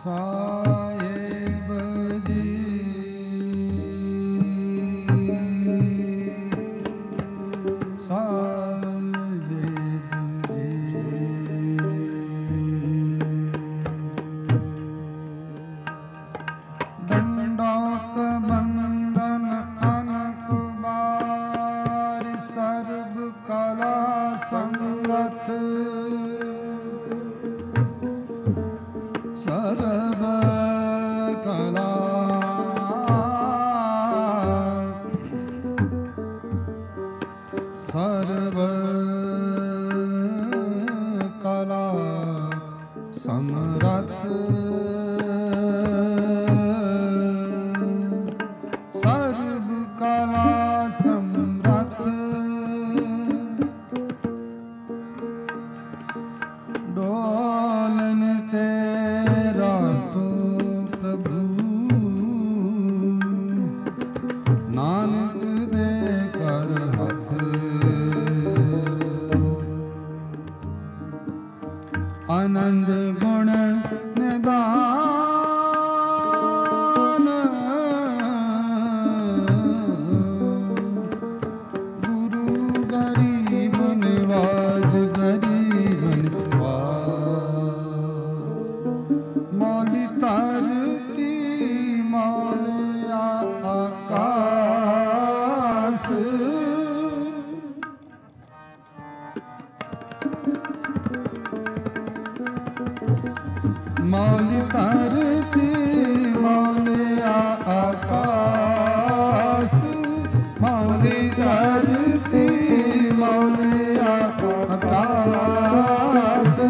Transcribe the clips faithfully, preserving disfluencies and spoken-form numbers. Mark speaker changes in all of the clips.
Speaker 1: ਸਾਹਿਬ ਜੀ ਸਾਹਿਬ ਜੀ ਦੰਡੋਤ ਬੰਦਨ ਅਨਕ ਬਾਰ ਸਰਬ ਕਲਾ ਸੰਗਤ ਸਰਬ ਕਲਾ ਸਰਬ ਕਲਾ ਸਮਰਥ ਸਰਬ ਕਲਾ ਸਮਰਥ ਡੋਲਨ ਤੇ ਨਾਨਕ ਦੇ ਕਰ ਹੱਥ ਆਨੰਦ ਗੁਣ ਨਿਦਾਨ ਗੁਰੂ ਗਰੀਬ ਨਿਵਾਜ ਗਰੀਬ ਨਿਵਾਜ ਮੌਲੀ ਧਰਤੀ ਮੌਲਿਆ ਆਕਾਸ ਮੌਲੀ ਧਰਤੀ ਮੌਲਿਆ ਆਕਾਸ ਮੌਲੀ ਧਰਤੀ ਮੌਲਿਆ ਆਕਾਸ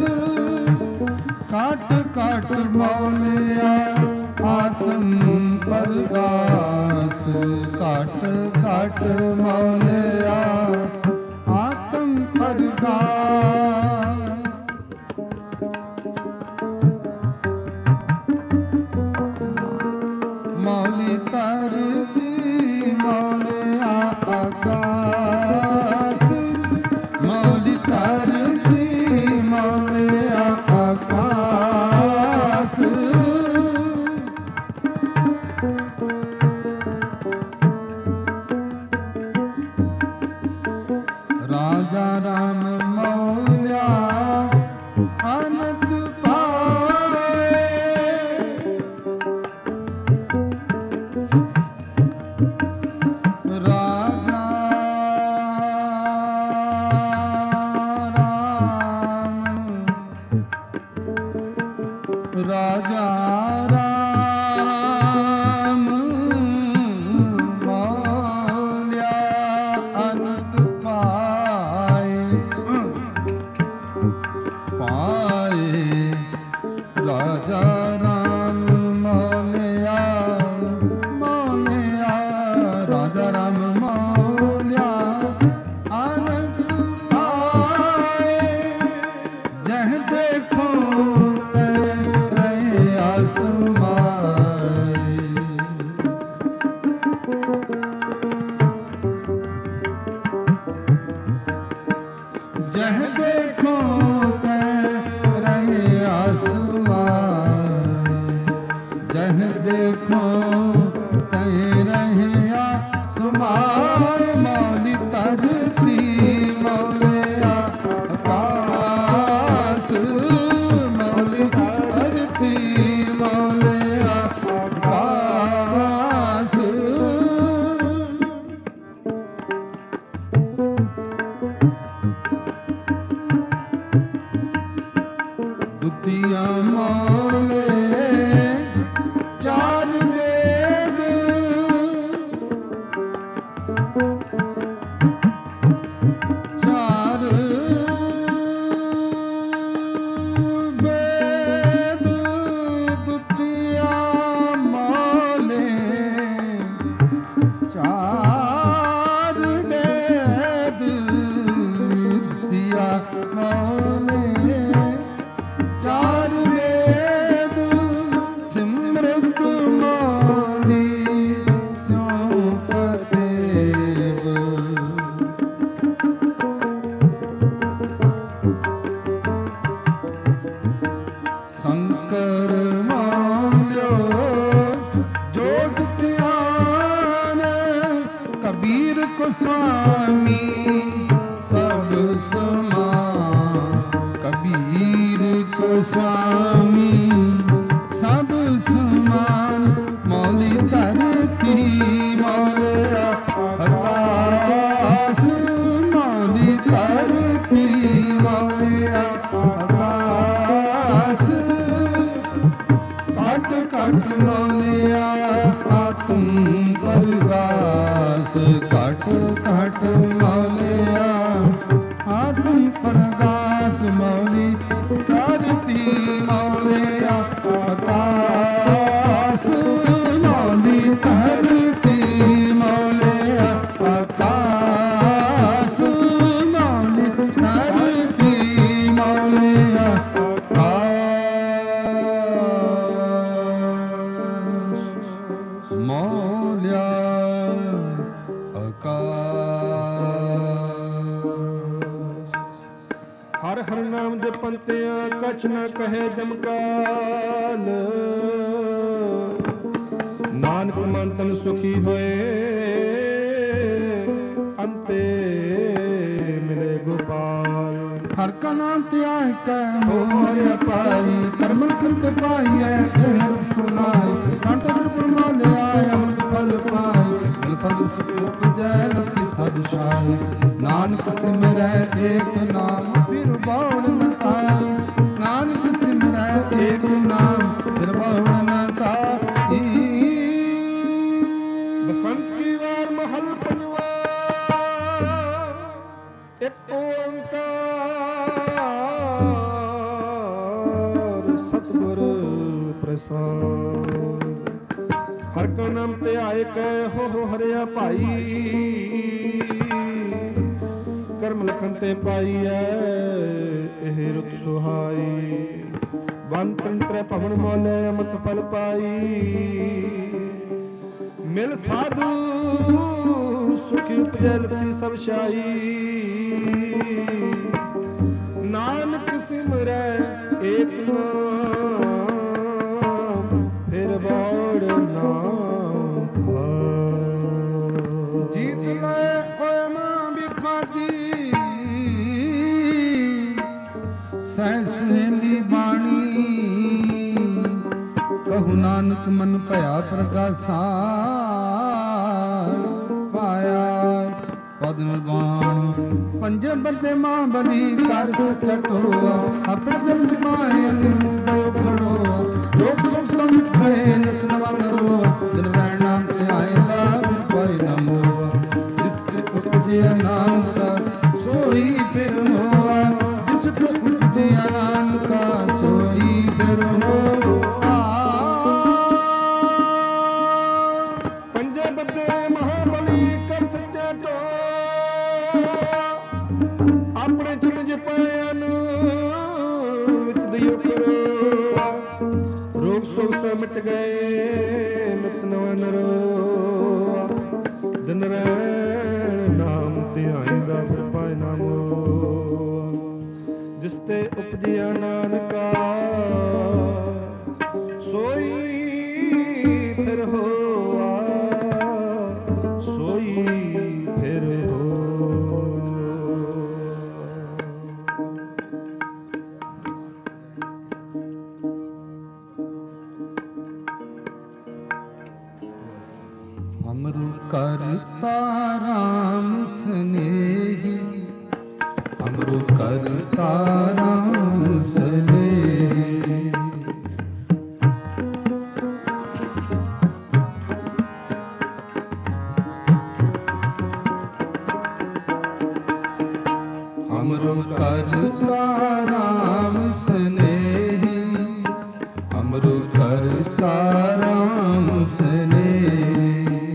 Speaker 1: ਕਾਟ ਕਾਟ ਮੌਲਿਆ ਆਤਮ ਪ੍ਰਗਾਸ ਕਾਟ ਕਾਟ ਮੌਲਿਆ ਆਤਮ ਪ੍ਰਗਾਸ ਮੌਲੀ ਧਰਤੀ ਮੌਲਿਆ ਆਕਾਸ ਮੌਲੀ ਧਰਤੀ ਮੌਲਿਆ ਆਕਾਸ ਰਾਜਾ ਰਾਮ ਮੌਲਿਆ ਅਨੰਤ ਪਾਏ ਰਾਜਾ ਰਾਮ ਰਾਜਾ ਰਾਮ ਮੌਲਿਆ ਅਨੰਤ ਪਾਏ ਪਾਏ ਰਾਜਾ ਰਾਮ ਮੌਲਿਆ ਮੌਲਿਆ ਰਾਜਾ ਰਾਮ ਮੌਲਿਆ ਅਨੰਤ ਪਾਏ ਜਹ ਦੇਖੋ ਤੇ ਰਹੇ ਆਸਮਾਏ ਜਹ ਦੇਖੋ ਤੇ ਰਹੇ ਆਸਮਾਏ ਜਹ ਦੇਖੋ ਤੇ ਰਹੇ ਆਸਮਾਏ ਮੌਲੀ ਧਰਤੀ ਮੌਲਿਆ ਆਕਾਸ ਮੌਲੀ ਧਰਤੀ ਮੌਲਿਆ ਆਕਾਸ ਦੁਤੀਆ ਮੌਲੇ ਚਾਰ ਵੇਦ स्वामी सब समान, कबीर को स्वामी सब समान, मौली धरती मौलिया आकाश, मौली धरती मौलिया आकाश, काट काट मौलिया आत्म प्रकाश, काट काट मौलिया आत्म प्रकाश, मौली धरती मौलिया आकाश, मौली धरती मौलिया आकाश, मौली धरती मौलिया मौलिया आकाश।
Speaker 2: हर हर नाम दे पंतिया कछ न कहे जमकाल, नानक मन तन सुखी होए अंते मिले गोपाल।
Speaker 1: हर का नाम त्याग कै मोर पाई, करमल कंत पाइए कहर सुनाई, कांटा त्रिपुर मौले आए अमृत फल पाई, मिल सद सुख जय लखी सद शाई, नानक सिमरै एक नाम फिर बाण न ताई, नानक सिमरै एक नाम फिर बाण न ताई।
Speaker 2: बसंत की वार महल पंजवा एक ओंकार, सतगुर प्रसाद। हर का नाम ते आए कै हो हो हरिया भाई, करम लखन ते पाईऐ एह रुत सुहाई, वन तन त्रै भवन मौले अमृत फल पाई, मिल साधु सुखी उपजै लथी सब शाई, नानक सिमरै एक नाम फिर बाड़ नाम भाई।
Speaker 1: जीत ले ओए मां बिखाती सहसहेली बाणी, कहु नानक मन भया प्रगासा, पाया पद निर्वाण पंजे बंदे मां बली कर सचटोआ, अपने जम जमाए दयो खड़ोआ, लोक सुख समझ गए नित नवा नरोआ, दिन रैन नाम ते आएगा कोई न मोआ, जिस तिस उपजिया नाम का सोई फिर होआ, जिस तिस उपजिया नाम का सोई फिर होआ।
Speaker 2: पंजे बंदे महाबली कर सच्चा टो, अपने चुनज पायन विच दियो करो, रोग शोक से मिट गए नित नवा नरोआ, दिन रैन नाम ध्याईदा फिर पाए नाम, जिस ते उपजिया नानका सोई फिर होआ, सोई फिर हो।
Speaker 1: अमरु करता राम स्नेही, अमरु करता राम स्नेही, अमरु करता राम स्नेही, अमरु करता राम स्नेही।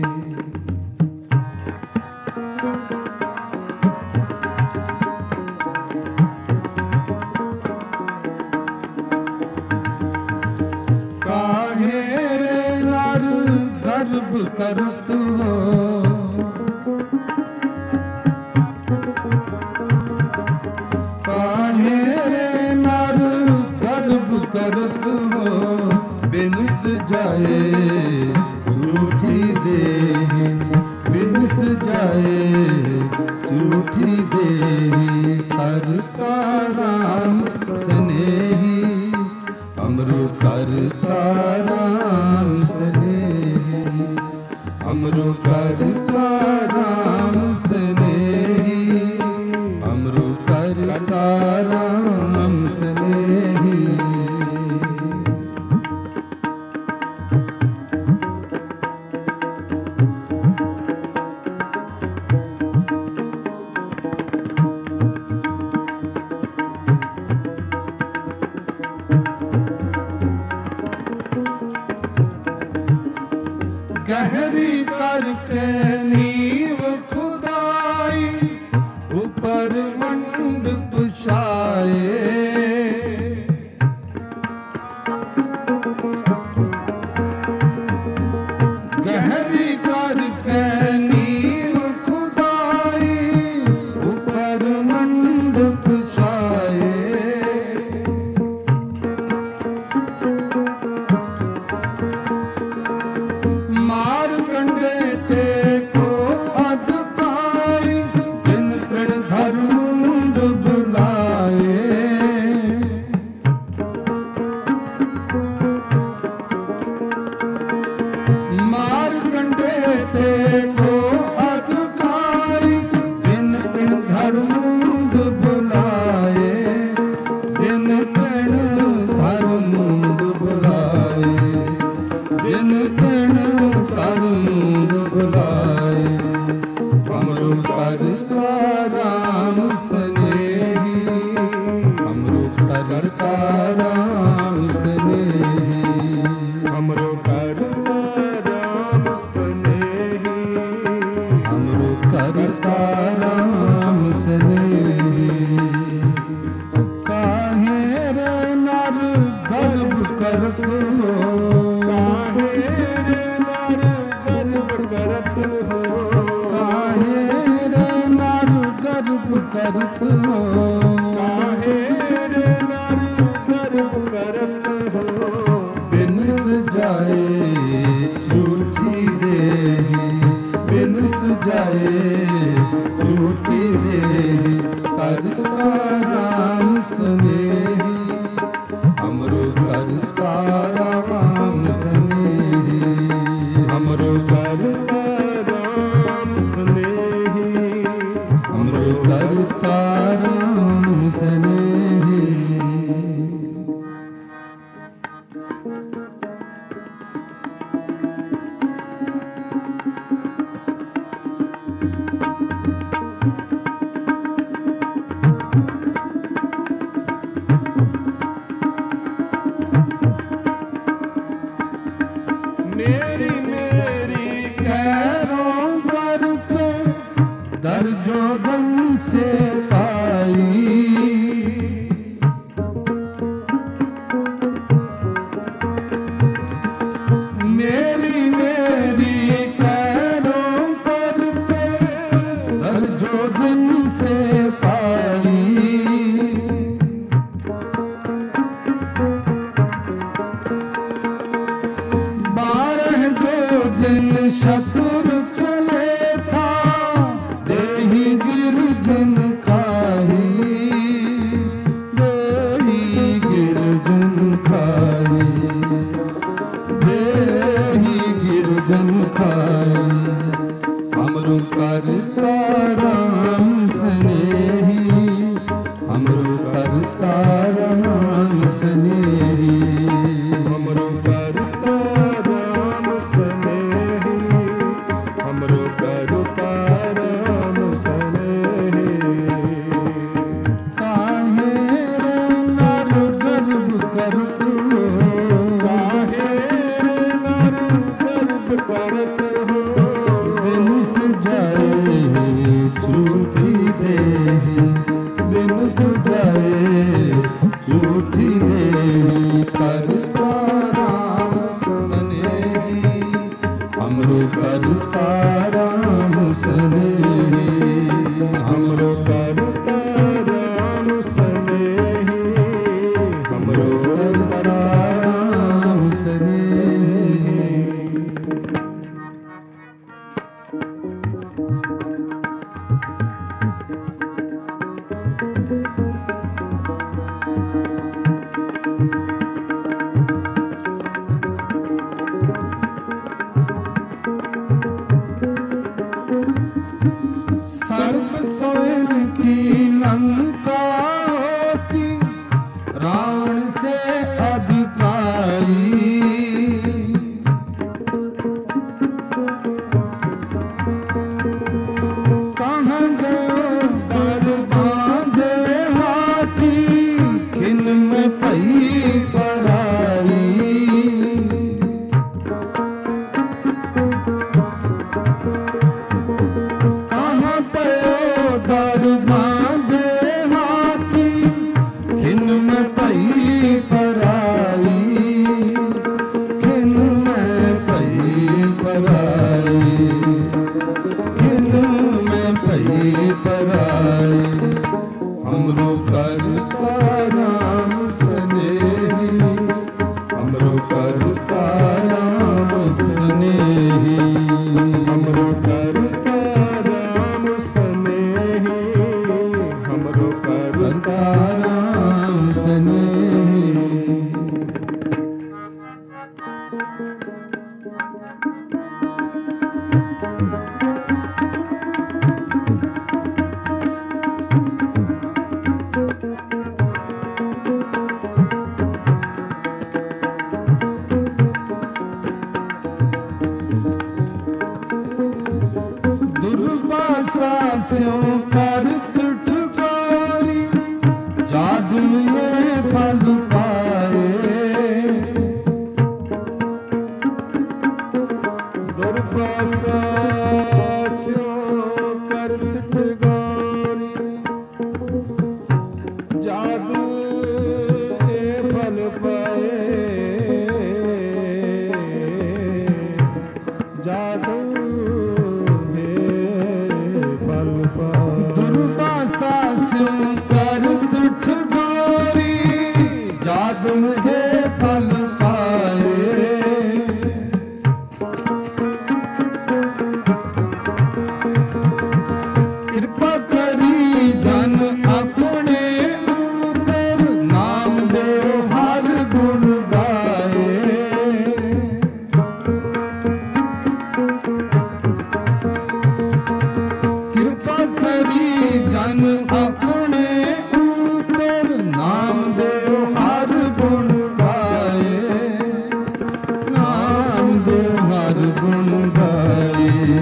Speaker 1: काहे रे नर गर्भ करत हो, काहे रे नर गर्भ करत हो, बिनस जाए झूठी देह, बिनस जाए झूठी देही करता राम स्नेही हमरो करता राम स्नेही हमरो करता राम स्नेही हमरो करता राम स्नेही। गहरी करके नींव खुदाई ऊपर मंडप छाए गहरी करके नींव खुदाई ऊपर मंडप छाए मारकंडे ते को अध पाई दिन तृण धर्मुंड बुलाए मारकंडे ते को अध पाई दिन तृण धर्मुंड बुलाए दिन तृण धर्मुंड बुलाए दिन तृण धर्मुंड बुलाए हमरो करता राम स्नेही हमरो करता राम स्नेही
Speaker 2: हमरो करता राम स्नेही
Speaker 1: हमरो करता राम स्नेही। काहे रे नर गर्भ करत हो
Speaker 2: काहे रे नर गर्भ करत हो
Speaker 1: काहे रे नर गर्भ करत हो
Speaker 2: काहे रे नर गर्भ करत हो
Speaker 1: बिन जाए झूठी देही बिन जाए झूठी देही करता राम स्नेही हमरो करता राम स्नेही
Speaker 2: हमरो करता राम स्नेही
Speaker 1: हमरो करता राम स्नेही।
Speaker 2: मेरी मेरी
Speaker 1: पैरों करते दर्जो दम से पाई मेरी मेरी पैरों करते दर्जो दम से पाई बारह जो जिन शत्रु चले था देही गिर जिन खाही देही गिर जिन खाही देही गिर जिन खाही हमरो करता राम स्नेही हमरो करता राम स्नेही
Speaker 2: हमरो करता राम स्नेही हमरो करता राम स्नेही।
Speaker 1: काहे रे नर गर्भ करत हो
Speaker 2: काहे रे नर गर्भ करत हो
Speaker 1: बिन जाए झूठी देही बिन जाए झूठी देही करता राम स्नेही हमरो करता राम स्नेही
Speaker 2: हमरो करता राम स्नेही हमरो करता
Speaker 1: राम स्नेही। सेन की लंका होती रावण से अधिकारी। कहाँ गयो दर बांधे हाथी खिन में पई पराई। कहाँ पयो दर बांधे हाथी खिन में पई पराई। खिन में पई पराई। खिन में पई पराई। हमरो करता राम स्नेही। हमरो करता राम स्नेही।
Speaker 2: हमरो करता राम स्नेही। हमरो करता
Speaker 1: राम स्नेही। दुर्वासा स्यों कर ठुठकारी जादू में फल पाए।
Speaker 2: दुर्वासा स्यों कर ठुठकारी जादू ए फल पाए। जादू
Speaker 1: दुर्वासा स्यों कर ठुठकारी जादू में फल पाए। कृपा करी जन अपने ऊपर नाम दे हर गुण गाए। कृपा करी जन अपने ऊपर नाम दे हर गुण गाए। नाम दे हर गुण गाए।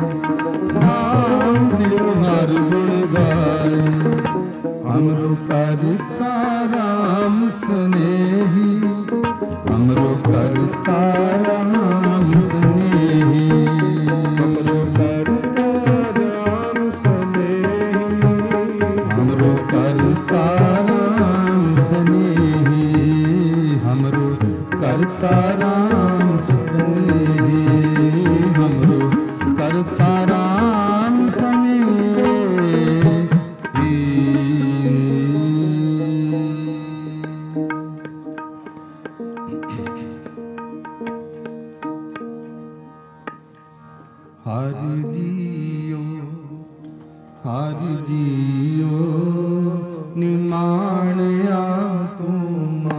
Speaker 1: नाम दे हर गुण गाए। हमरो करता राम स्नेही। हमरो करता राम स्नेही।
Speaker 2: हमरो करता राम स्नेही।
Speaker 1: हमरो करता राम स्नेही। हमरो करता राम स्नेही। हमरो करता राम स्नेही। हरि दियो हरि दियो निमाणया तुमा।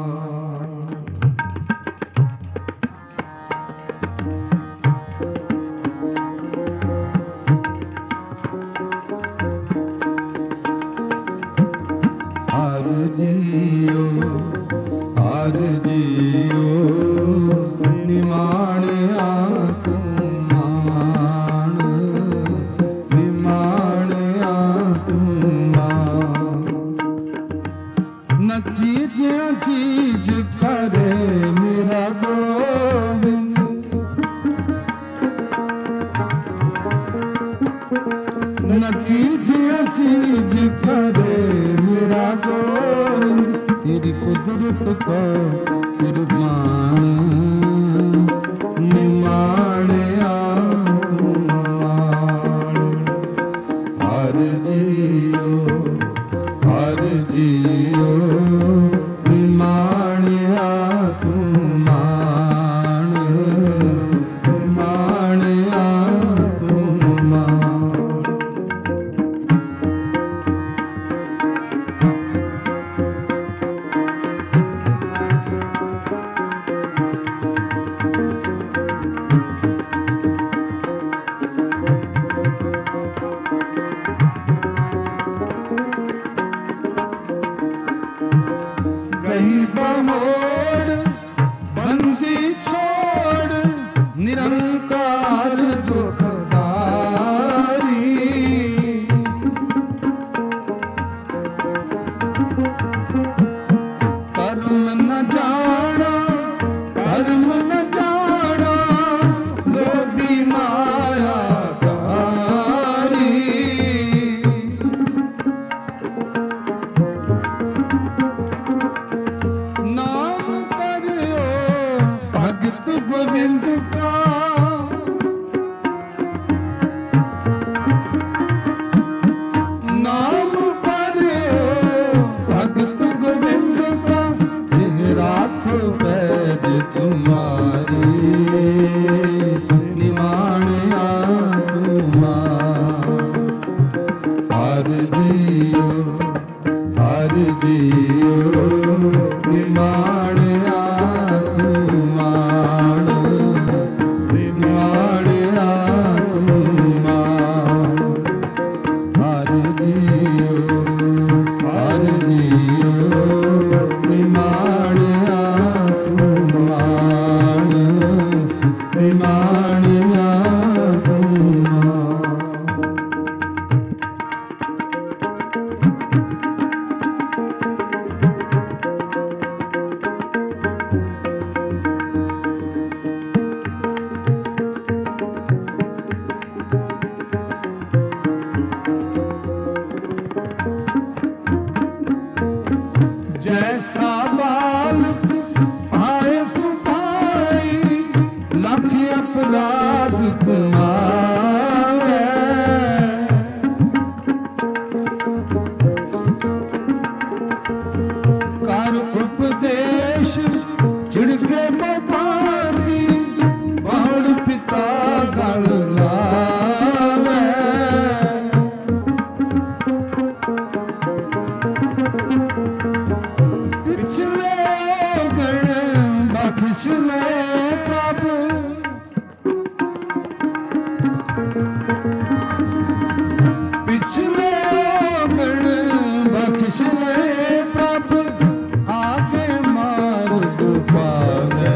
Speaker 1: हरि दियो हरि दियो निमाणया तुमा। निमाणया तुमा। न चीज चीज करे मेरा गोविंद। न चीज चीज करे मेरा गोविंद। तेरी कुदरत को कुर्बान निमाणया तुमा। हरि जियो हरि जियो निमाणया तुमा। निमाणया तुमा। ਹਰ ਜੀਓ ਹਰ ਜੀਓ ਨਿਮਾਣਿਆ ਤੂੰ ਮਾਣ ਨਿਮਾਣਿਆ ਤੂੰ ਮਾਣ ਹਰ ਜੀਓ ਹਰ ਜੀਓ ਨਿਮਾਣਿਆ ਤੂੰ ਮਾਣ ਨਿਮਾਣਿਆ ਤੂੰ ਮਾਣ। जैसा बालक आए सुभाई लख अपराध तुम्हारे कर उपदेश छिड़के बपारी बाण पिता गल लावे पिछले गण बख्श ले प्रभु पिछले गण बख्श ले प्रभु आगे मार्ग पावे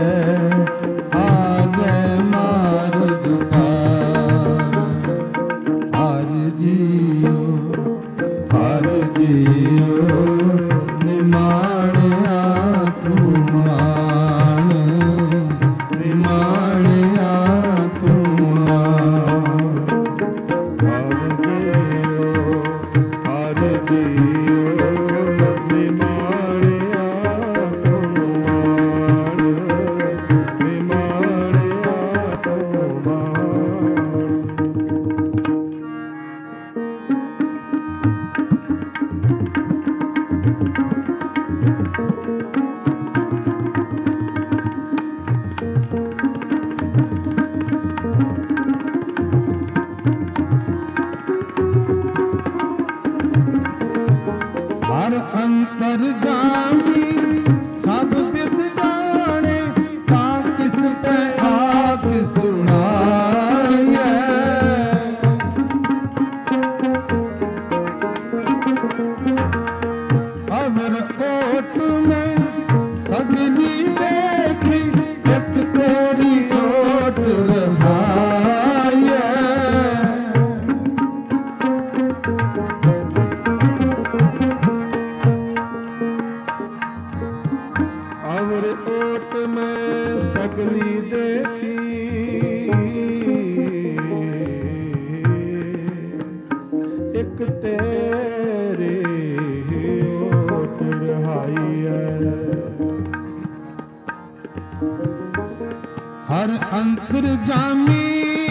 Speaker 1: आगे मार्ग पावे हर जियो हर जियो निमाणिया तूं माण निमाणिया तूं माण
Speaker 2: ਹਰ ਜੀਓ ਹਰ ਜੀਓ ਨਿਮਾਣਿਆ ਤੂੰ ਮਾਣ ਨਿਮਾਣਿਆ ਤੂੰ ਮਾਣ।
Speaker 1: हर अंतर जामी सब विद जाने ता किस पे आग सुनाए अवर ओट में सजनी देखी एक तेरी ओट रहाए
Speaker 2: अवर ओट में सगली देखी एक तेरे ओट रहाई है।
Speaker 1: हर अंतर जामी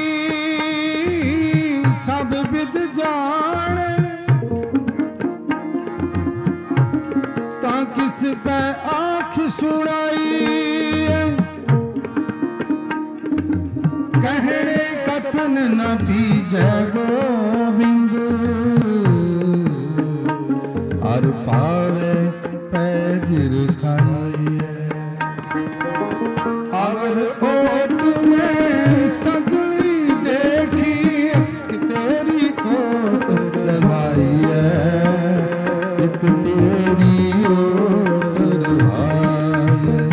Speaker 1: सब विद जाने ता किस पे आँख सुनाई कहने कथन न बीजे गोविंद हर पावे पैजिर खाई अगर ओट में सगली देखी कि तेरी ओट लगाई है एक तेरी ओट लगाई है।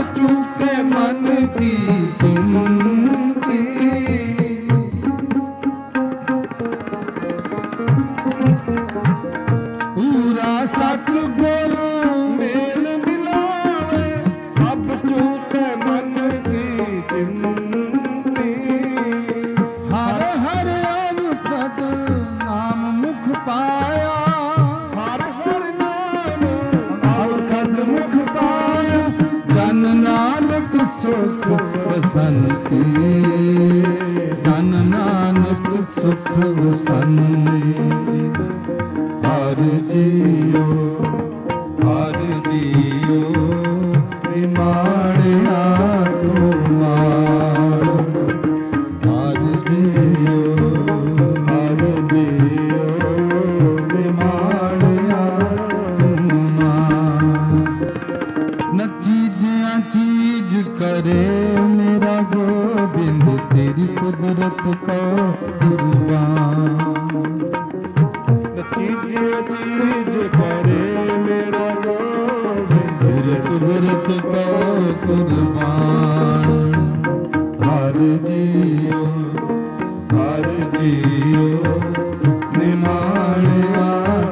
Speaker 1: चूके मन की चिंती। पूरा सतगुर
Speaker 2: ਮੇਲ ਮਿਲਾਵੇ ਸਭ ਚੂਕੇ ਮਨ ਕੀ ਚਿੰਤੀ।
Speaker 1: हर हर अवपद नाम मुख पाया।
Speaker 2: ਹਰ ਹਰ ਨਾਮ
Speaker 1: अवखद मुख पाया जन नानक सुख बसंती। जन नानक सुख बसंती। हर जियो हर जियो निमाणिया तुमार। हर जियो हर जियो निमाणिया तुमार। न चीजिया चीज करे मेरा गोबिंद तेरी कुदरत को कुर्बान।
Speaker 2: ਚੀਜੇ ਚੀਜ ਕਰੇ ਮੇਰਾ ਗੋਬਿੰਦ
Speaker 1: तेरी कुदरत को कुर्बान। हर जियो हर जियो निमाणिया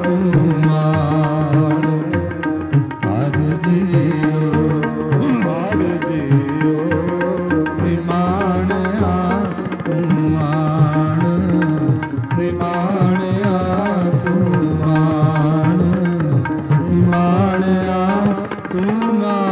Speaker 1: तुमार। हर जियो
Speaker 2: ਹਰ ਜੀਓ
Speaker 1: निमाणिया तुमार। निमाणिया तुमार। निमाणिया तुमार।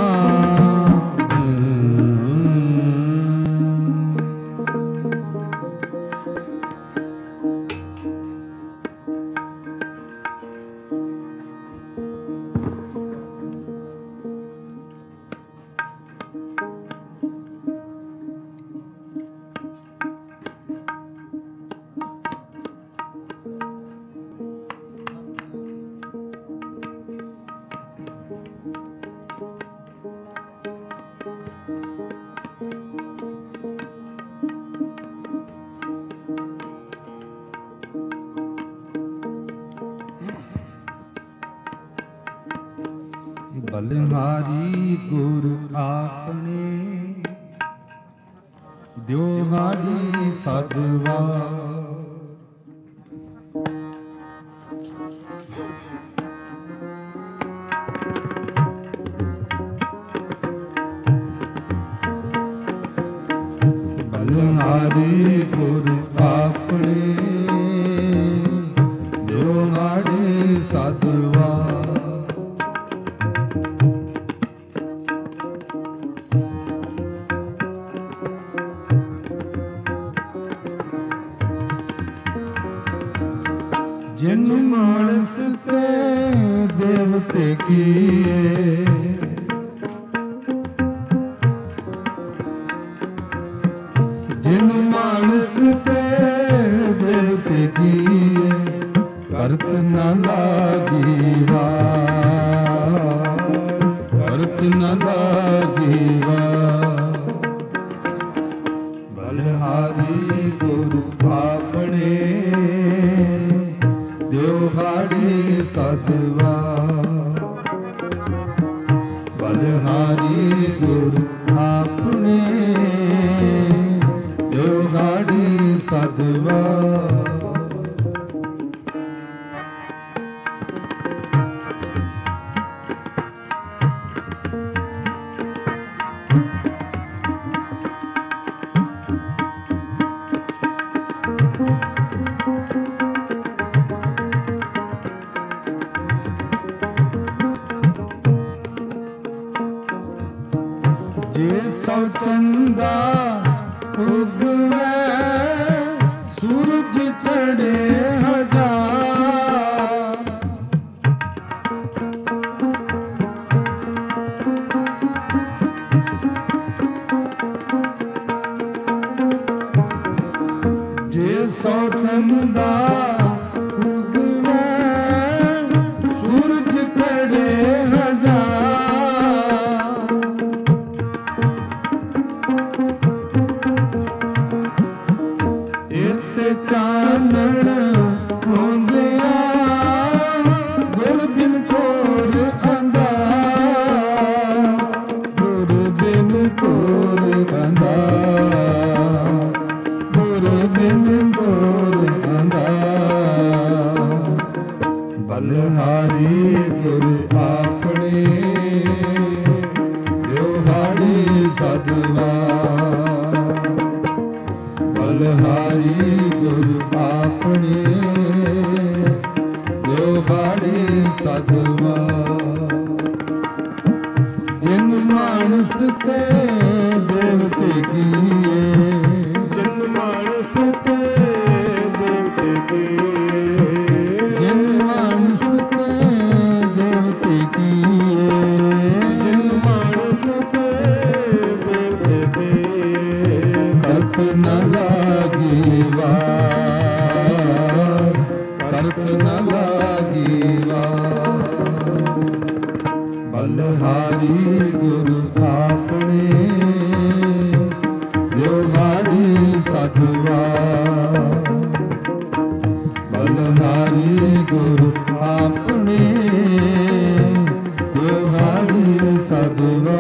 Speaker 1: बलिहारी गुर आपने दियो हारी सदवा। बलिहारी गुर आपने दियो हारी सदवा। जिन मानस से देवते किए जिन मानस से देवते किए करत न लागी वार। करत न लागी वार। बलिहारी गुरु आपने दियोहारी सदवा। बलिहारी गुरु आपने दियोहारी सदवा। जे सौ चंदा उगवे सूरज चढ़े हजार। जे सौ चंदा उगवे सूरज चढ़े हजार। इत चानण ਸਾਧਵਾ ਬਲਹਾਰੀ ਗੁਰੂ ਆਪਣੇ ਜੋ ਬਾੜੀ ਸਾਧਵਾ ਜਿਨ ਮਾਨਸ ਤੇ ਦੇਵਤੇ ਕੀਏ
Speaker 2: ਜਿਨ ਮਾਨਸ ਤੇ ਦੇਵਤੇ ਕੀਏ
Speaker 1: ਜਿਨ ਮਾਨਸ ਤੇ ਦੇਵਤੇ ਕੀਏ
Speaker 2: ਜਿਨ ਮਾਨਸ ਤੇ ਦੇਵਤੇ ਕੀਏ
Speaker 1: ਕਰਤ ਨ ਲਾਗੀ ਵਾਰ ਕਰਤ ਨ ਲਾਗੀ ਵਾਰ ਬਲਹਾਰੀ ਗੁਰੂ ਆਪਣੇ ਜੋ ਹਾਰੀ ਸਾਧਵਾ ਬਲਹਾਰੀ ਗੁਰੂ ਆਪਣੇ ਜੋ ਹਾਰੀ ਸਾਧਵਾ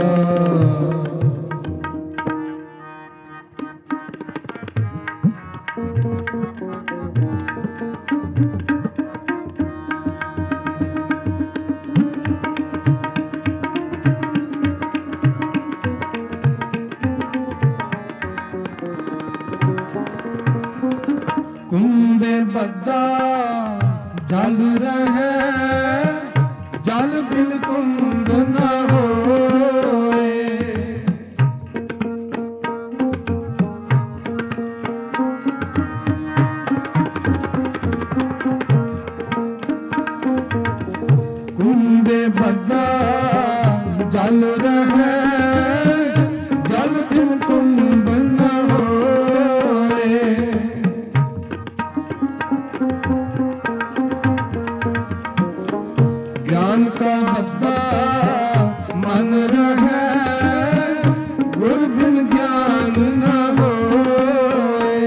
Speaker 1: ਕੁੰਭੇ ਬੱਦਾ ਜਲ ਰਹੈ ਜਲ ਬਿਨ ਕੁੰਭ ਨ ਹੋਏ ਕੁੰਭੇ ਬੱਦਾ ਜਲ ਰਹੈ ਜਲ ਬਿਨ ਕੁੰਭ ਨ ਹੋਏ ज्ञान का बद्दा मन रहे गुर बिन ज्ञान न होए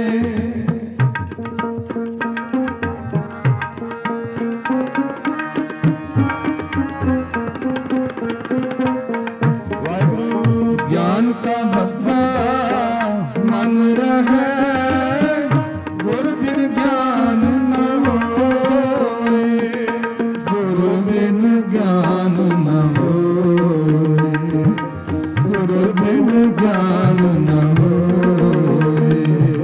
Speaker 2: ਵਾਹਿਗੁਰੂ
Speaker 1: ज्ञान का बद्दा मन रहे गुर बिन ज्ञान न होए गुरु बिन ज्ञान न होए गुरु बिन ज्ञान न होए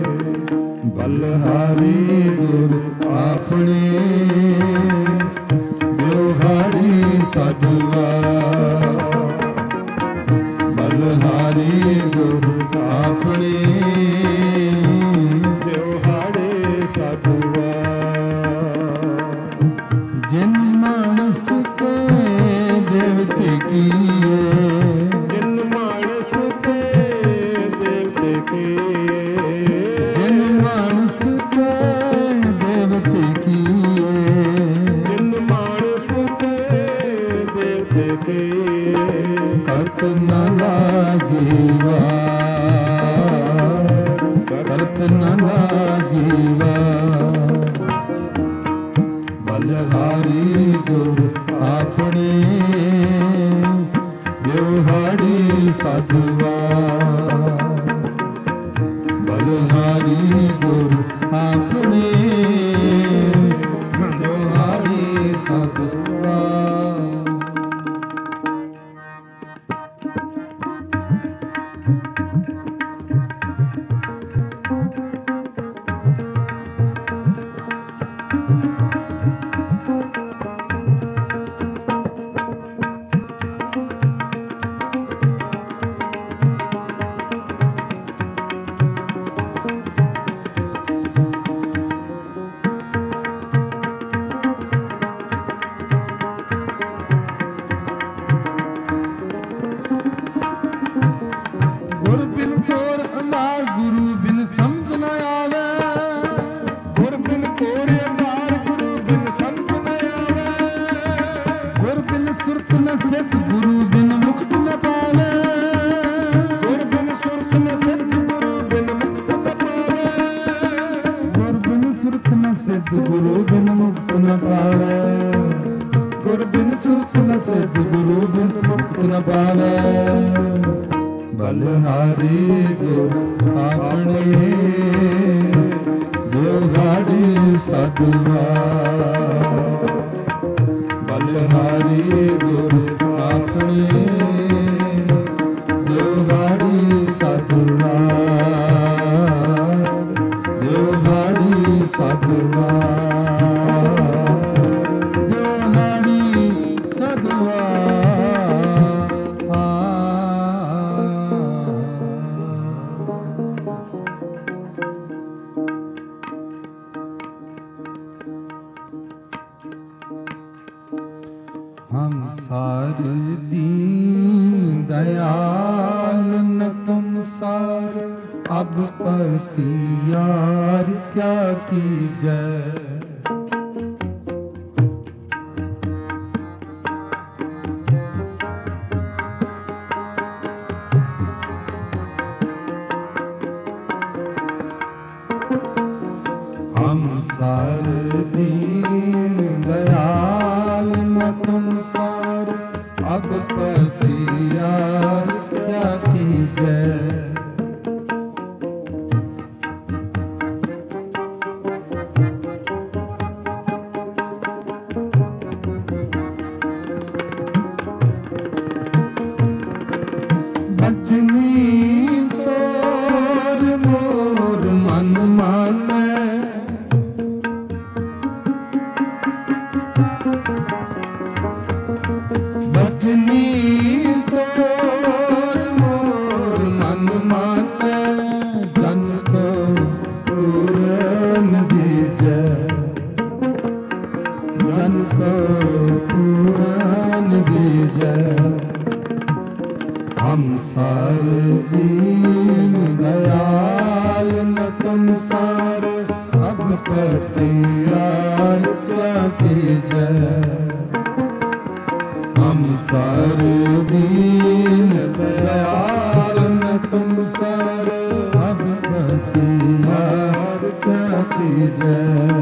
Speaker 1: बलहारी गुरु ਆਪਣੇ ਬਿਵਹਾਰੀ ਸਾਧਵਾ ਬਲਹਾਰੀ ਗੁਰੂ ਆਪਣੇ
Speaker 2: ਬਿਵਹਾਰੇ ਸਾਧਵਾ
Speaker 1: ਜਿਨ ਮਾਨਸ ਤੇ ਦੇਵਤੇ ਕੀਏ
Speaker 2: ਜਿਨ ਮਾਨਸ ਤੇ ਦੇਵਤੇ ਕੀਏ
Speaker 1: ਜਿਨ ਮਾਨਸ ਤੇ ਦੇਵਤੇ ਕੀਏ
Speaker 2: ਜਿਨ ਮਾਨਸ ਤੇ ਦੇਵਤੇ ਕੀਏ
Speaker 1: ਕਰਤ ਨ ਲਾਗੀ ਵਾਰ ਕਰਤ ਨ ਲਾਗੀ ਵਾਰ ਬਲਹਾਰੀ ਗੁਰੂ ਆਪਣੇ ਬਿਵਹਾਰੀ ਸਾਧਵਾ ਬਲਹਾਰੀ ਗੁਰੂ ਆਪਣੇ ਬਿਵਹਾਰੀ ਸਾਧਵਾ ਗੁਰ ਬਿਨ ਕੋਰ ਅੰਧਾਰ ਗੁਰੂ ਬਿਨ ਸਮਝ ਨ ਆਵੇ
Speaker 2: ਗੁਰ ਬਿਨ ਕੋਰੇ ਅੰਧਾਰ ਗੁਰੂ ਬਿਨ ਸੰਤ ਨ ਆਵੇ
Speaker 1: ਗੁਰ ਬਿਨ ਸੁਰਤ ਨ ਸਿੱਧ ਗੁਰੂ ਬਿਨ ਮੁਕਤ ਨ ਪਾਵੇ
Speaker 2: ਗੁਰ ਬਿਨ ਸੁਰਤ ਨ ਸਿੱਧ ਗੁਰੂ ਬਿਨ ਮੁਕਤ ਨ ਪਾਵੇ
Speaker 1: ਗੁਰ ਬਿਨ ਸੁਰਤ ਨ ਸਿੱਧ ਗੁਰੂ ਬਿਨ ਮੁਕਤ ਨ ਪਾਵੇ ਗੁਰ ਬਿਨ ਸੁਰਤ ਨ ਸਿੱਧ ਗੁਰੂ ਬਿਨ ਮੁਕਤ ਨ ਪਾਵੇ ਬਲਹਾਰੀ ਗੁਰੂ ਆਪਣੇ ਬਿਵਹਾਰੀ ਸਾਧਵਾ ਬਲਹਾਰੀ ਗੁਰੂ ਆਪਣੇ ਬਿਵਹਾਰੀ संसार अब पति यार क्या कीजै। हम सार दीन दयाल न तुम सार अब पति यार क्या कीजै। बचनी तोर मोर मन मानै बचनी तोर मोर मन मानै जन को पूरन दीजै जन को पूरन दीजै। हम सार दीन दयाल न तुम सार अब पति यार क्या कीजै। हम सार दीन दयाल न तुम सार अब पति यार क्या कीजै।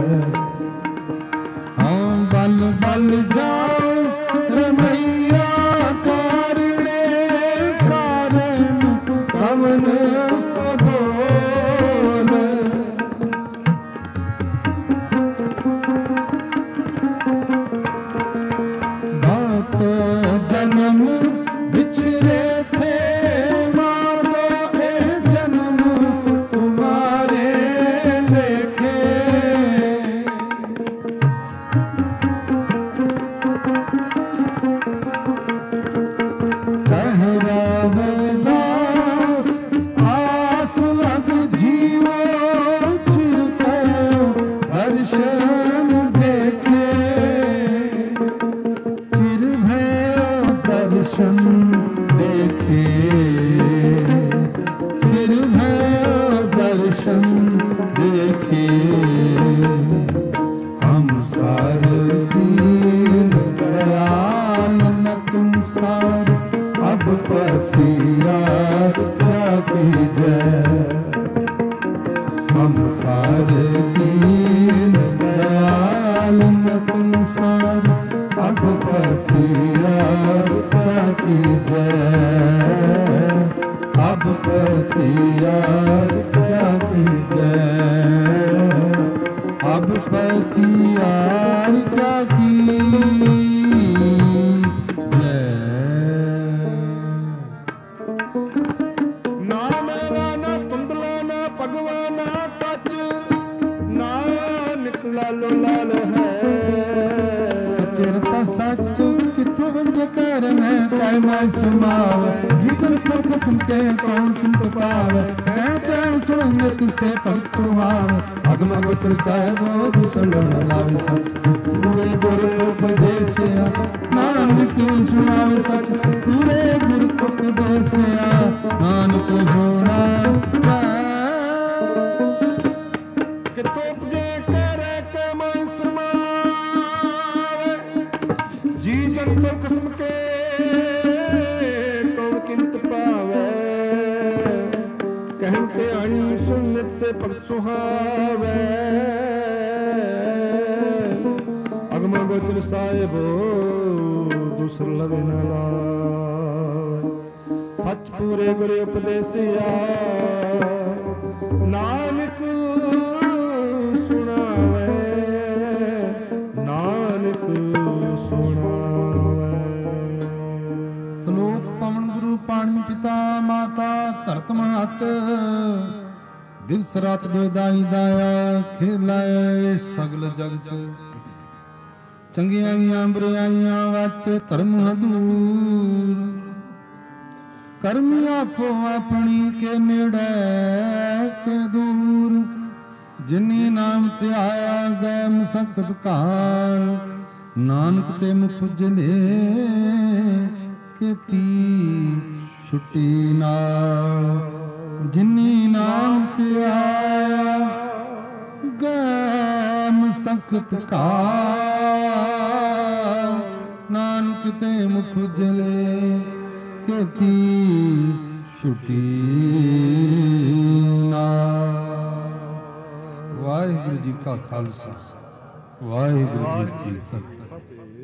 Speaker 1: हम बल बल जाओ रमैया कारणे कारण पवन बोल। बात जन्म बिछरे थे मानो ए जन्म तुम्हारे लेखे। कह रविदास आस लग जीवो चिर पयो दर्शन देखे। चिर भयो दर्शन देखे चिर भयो दर्शन देखे। हम सार दीन दयाल न तुम सार अब पति यार क्या कीजै। हम सार दीन दयाल न तुम सार अब पति यार क्या कीजै। अब पति यार क्या कीजै। अब पति यार क्या कीजै।
Speaker 2: ना मेला ना धुंधला ना भगवा ना टच ना निकला लो लाल है।
Speaker 1: सचेरता सच किथों वंज करने तय मैं सुनावे। गीतन सब सुनते कौन किंत पावे। कहते सुनेंगे तुझसे पग सुहावे। अगम गोचर साहेब दूसर न लावे सच पूरे गुरु उपदेसिया। नानक सुनावे सच पूरे गुरु उपदेसिया। नानक सुनावे
Speaker 2: कि तोपजे करे के मैं समावे। जी जन सब किस्म के कौन किंत पावे। कहते अन सुन्नत से भक्त सुहावे। अगमा गोचर साहिब दूसर लवे न लावे। सच पूरे गुरु उपदेसिया। नानक सुनावे नानक सुनावे।
Speaker 1: श्लोक पवन गुरु पाणी पिता माता धरत मात। दिवस रात बेदाई दाया खेलाए सगल जगत। चंगियाइयां बुराइयां वाचे धर्म हदूर। कर्मी आपो अपनी के नेड़े के दूर। जिनी नाम ते आया गए मुसक्कत काल। नानक ते मुख उजले खेती छुट्टी नाल। ਜਿਨੀ ਨਾਮ ਧਿਆਇਆ ਗੈਮ ਸਖਤ ਕਾ ਨਾਨਕ ਤੇ ਮੁਖ ਜਲੇ ਕੀਤੀ ਛੁਟੀ ਨਾ। ਵਾਹਿਗੁਰੂ ਜੀ ਕਾ ਖਾਲਸਾ ਵਾਹਿਗੁਰੂ ਜੀ ਕੀ ਫਤਿਹ।